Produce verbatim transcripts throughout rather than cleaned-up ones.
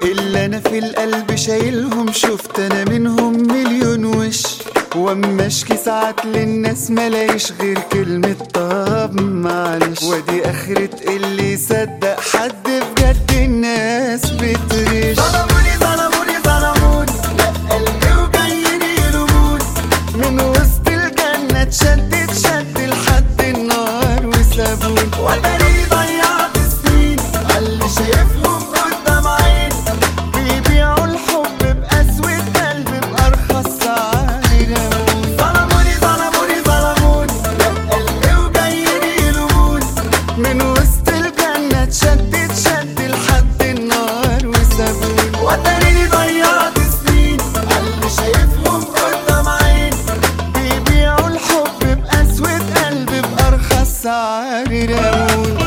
اللي انا في القلب شايلهم شفت انا منهم مليون وش، واما اشكي ساعات للناس ملاقيش غير كلمة طب معلش، ودي اخرة اللي يصدق حد بجد الناس بتغش. ظلموني ظلموني ظلموني لا قلبي وجايين يلوموني، من وسط الجنة اتشدت شد لحد النار وسابوني، وتاني ضيعت سنين عاللي شايفهم قدام عيني، بيبيعوا الحب بقسوة قلب بأرخص سعر يرموني. ظلموني ظلموني ظلموني لا قلبي وجايين يلوموني، من وسط الجنة اتشدت شد لحد النار وسابوني، وتاني ضيعت سنين عاللي شايفهم قدام عيني، بيبيعوا الحب بقسوة قلب بأرخص سعر يرموني.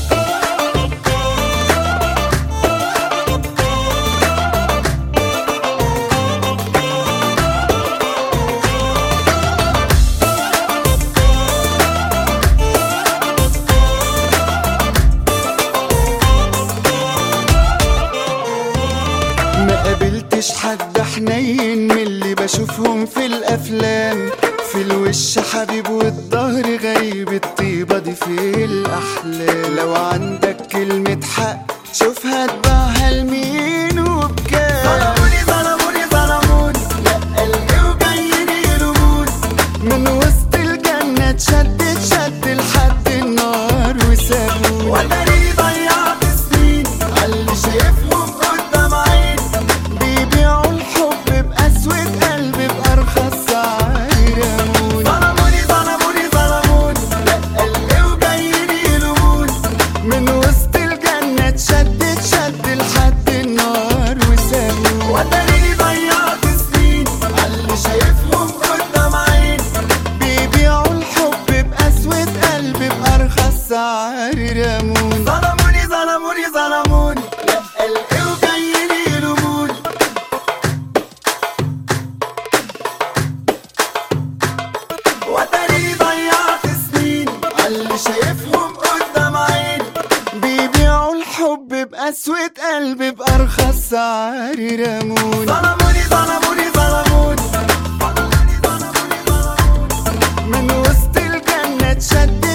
ما قابلتش حد حنين من اللي بشوفهم في الافلام، في الوش حبيب والظهر غريب، الطيبة دي في الاحلام. لو عندك كلمة حق شوفها تباعها لمين وبكام. ظلموني ظلموني ظلموني لا قلبي وجايين يلوموني، من وسط الجنة اتشدت شد لحد النار وسابوني، وتاني ضيعت سنين عاللي شايفهم قدام عيني، بيبيعوا الحب بقسوة قلب بأرخص سعر يرموني. ظلموني ظلموني ظلموني لا قلبي وجايين يلوموني، من وسط الجنة اتشدت شد لحد النار وسابوني، وتاني ضيعت سنين عاللي شايفهم قدام عيني، بيبيعوا الحب بقسوة قلب بأرخص سعر يرموني. ظلموني ظلموني ظلموني لا قلبي وجايين يلوموني، وتاني ضيعت سنين عاللي شايفهم قدام عيني، بيبيعوا الحب بقسوة قلب بأرخص سعر يرموني. ظلموني ظلموني ظلموني من وسط الجنة اتشدت